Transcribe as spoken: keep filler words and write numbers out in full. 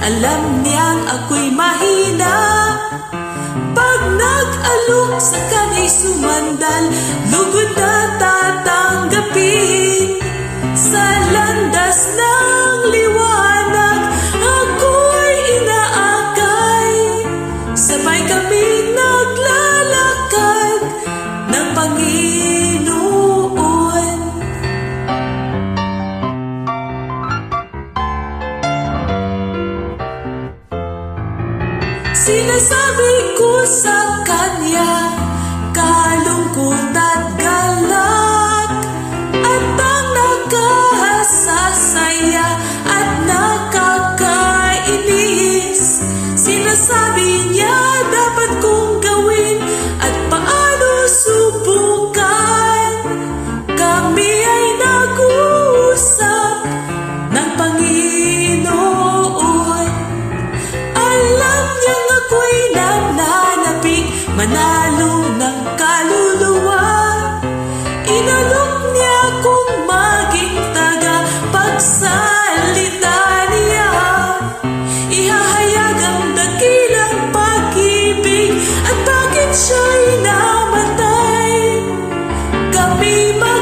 Alam niyang ako'y mahina. Pag nag-alok sa kana'y sumandal, lugod na tatanggapin. Sa landas ng liwanag, ako'y inaakay. Sabay kaming naglalakad ng Panginoon. Sinasabi ko sa kanya, kalungkot at galak, at ang nakasasaya at nakakainis. Sinasabi niya dapat kong gawin at paano subukan. Kami ay nag-uusap ng Panginoon. Alam niyang ako'y nananapig, manalo ng kaluluwa. Inalok niya kung maging tagapagsalita niya. Ihahayag ang dakilang pag-ibig at bakit siya'y namatay. Kami